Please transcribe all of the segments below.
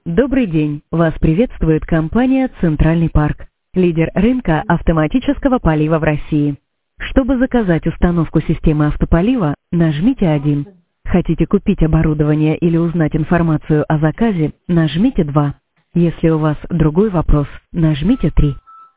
Добрый день! Вас приветствует компания «Центральный парк», лидер рынка автоматического полива в России. Чтобы заказать установку системы автополива, нажмите 1. Хотите купить оборудование или узнать информацию о заказе, нажмите 2. Если у вас другой вопрос, нажмите 3.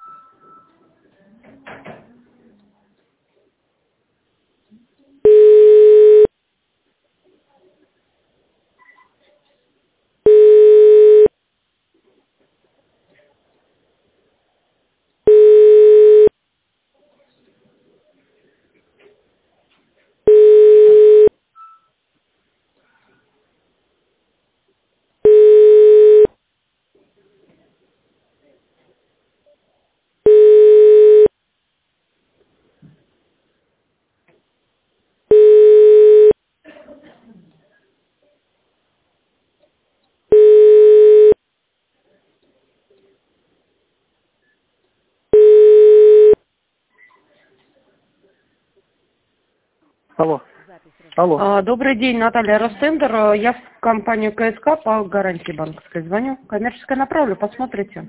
Алло. Алло. Добрый день, Наталья Ростендер. Я в компанию КСК по гарантии банковской звоню. Коммерческое направлю, посмотрите.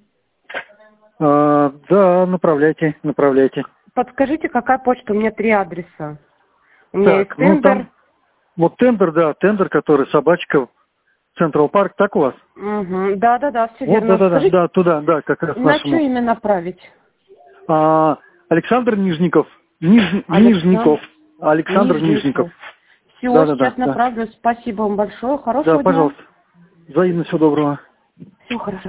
Да, направляйте. Подскажите, какая почта? У меня 3 адреса. У меня есть Так, ну тендер. там, вот тендер, да, тендер, который собачка, Централ Парк, так у вас? Угу. Да, все Вот, верно. Скажите, да, туда, да, как раз на что нашему. именно направить? Александр Нижников. Александр Александр Нижников. Все, сейчас Да. направлю. Спасибо вам большое. Да, Хорошего дня. пожалуйста. Взаимно, всего доброго. Всего хорошего.